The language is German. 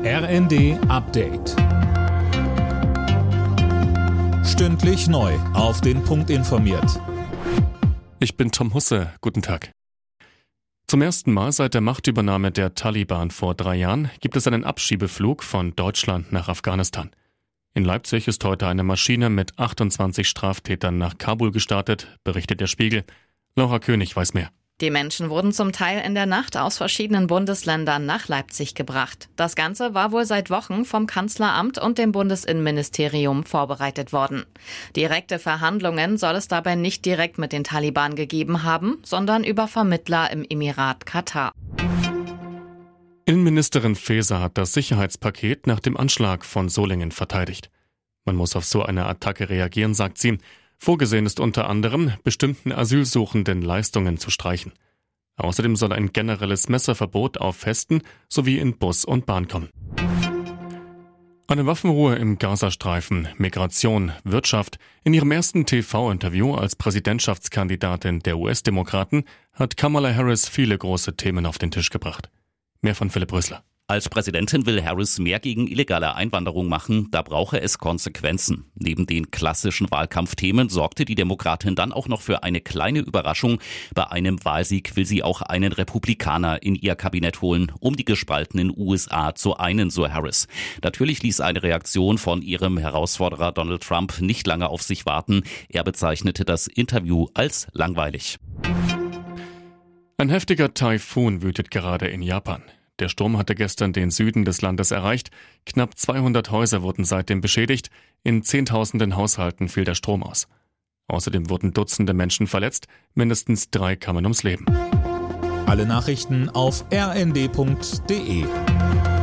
RND Update. Stündlich neu auf den Punkt informiert. Ich bin Tom Husse. Guten Tag. Zum ersten Mal seit der Machtübernahme der Taliban vor 3 Jahren gibt es einen Abschiebeflug von Deutschland nach Afghanistan. In Leipzig ist heute eine Maschine mit 28 Straftätern nach Kabul gestartet, berichtet der Spiegel. Laura König weiß mehr. Die Menschen wurden zum Teil in der Nacht aus verschiedenen Bundesländern nach Leipzig gebracht. Das Ganze war wohl seit Wochen vom Kanzleramt und dem Bundesinnenministerium vorbereitet worden. Direkte Verhandlungen soll es dabei nicht direkt mit den Taliban gegeben haben, sondern über Vermittler im Emirat Katar. Innenministerin Faeser hat das Sicherheitspaket nach dem Anschlag von Solingen verteidigt. Man muss auf so eine Attacke reagieren, sagt sie. Vorgesehen ist unter anderem, bestimmten Asylsuchenden Leistungen zu streichen. Außerdem soll ein generelles Messerverbot auf Festen sowie in Bus und Bahn kommen. Eine Waffenruhe im Gazastreifen, Migration, Wirtschaft. In ihrem ersten TV-Interview als Präsidentschaftskandidatin der US-Demokraten hat Kamala Harris viele große Themen auf den Tisch gebracht. Mehr von Philipp Rösler. Als Präsidentin will Harris mehr gegen illegale Einwanderung machen, da brauche es Konsequenzen. Neben den klassischen Wahlkampfthemen sorgte die Demokratin dann auch noch für eine kleine Überraschung. Bei einem Wahlsieg will sie auch einen Republikaner in ihr Kabinett holen, um die gespaltenen USA zu einen, so Harris. Natürlich ließ eine Reaktion von ihrem Herausforderer Donald Trump nicht lange auf sich warten. Er bezeichnete das Interview als langweilig. Ein heftiger Taifun wütet gerade in Japan. Der Sturm hatte gestern den Süden des Landes erreicht. Knapp 200 Häuser wurden seitdem beschädigt. In Zehntausenden Haushalten fiel der Strom aus. Außerdem wurden Dutzende Menschen verletzt. Mindestens 3 kamen ums Leben. Alle Nachrichten auf rnd.de.